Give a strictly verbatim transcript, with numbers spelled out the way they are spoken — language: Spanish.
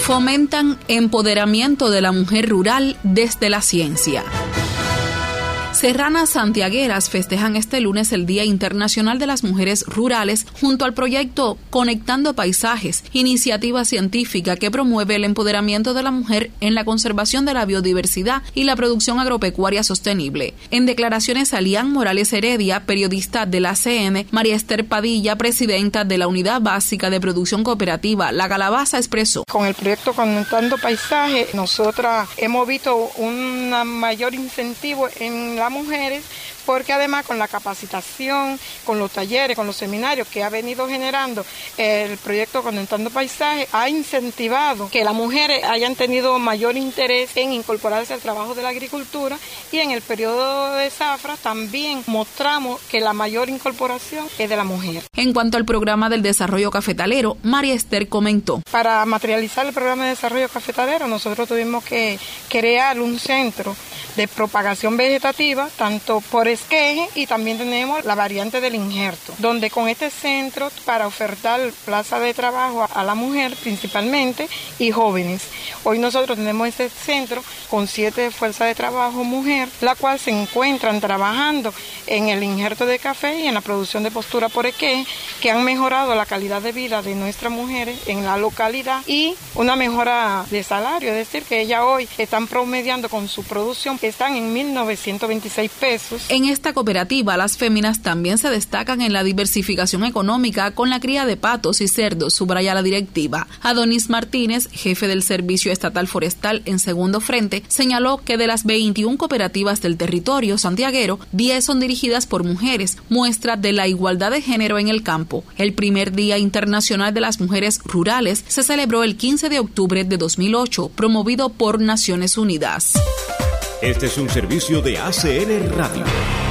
Fomentan empoderamiento de la mujer rural desde la ciencia. Serranas santiagueras festejan este lunes el Día Internacional de las Mujeres Rurales junto al proyecto Conectando Paisajes, iniciativa científica que promueve el empoderamiento de la mujer en la conservación de la biodiversidad y la producción agropecuaria sostenible. En declaraciones a Lian Morales Heredia, periodista de la A C N, María Esther Padilla, presidenta de la Unidad Básica de Producción Cooperativa La Calabaza, expresó: Con el proyecto Conectando Paisajes, nosotras hemos visto un mayor incentivo en la mujeres, porque además con la capacitación, con los talleres, con los seminarios que ha venido generando el proyecto Conectando Paisajes, ha incentivado que las mujeres hayan tenido mayor interés en incorporarse al trabajo de la agricultura, y en el periodo de zafra también mostramos que la mayor incorporación es de la mujer. En cuanto al programa del desarrollo cafetalero, María Esther comentó: Para materializar el programa de desarrollo cafetalero, nosotros tuvimos que crear un centro de propagación vegetativa, tanto por esqueje, y también tenemos la variante del injerto, donde con este centro, para ofertar plaza de trabajo a la mujer principalmente y jóvenes. Hoy nosotros tenemos este centro con siete fuerzas de trabajo mujer, la cual se encuentran trabajando en el injerto de café y en la producción de postura por esqueje, que han mejorado la calidad de vida de nuestras mujeres en la localidad y una mejora de salario, es decir, que ellas hoy están promediando con su producción, están en mil novecientos veintiséis pesos. En esta cooperativa, las féminas también se destacan en la diversificación económica con la cría de patos y cerdos, subraya la directiva. Adonis Martínez, jefe del Servicio Estatal Forestal en Segundo Frente, señaló que de las veintiuna cooperativas del territorio santiaguero, diez son dirigidas por mujeres, muestra de la igualdad de género en el campo. El primer Día Internacional de las Mujeres Rurales se celebró el quince de octubre de dos mil ocho, promovido por Naciones Unidas. Este es un servicio de A C N Radio.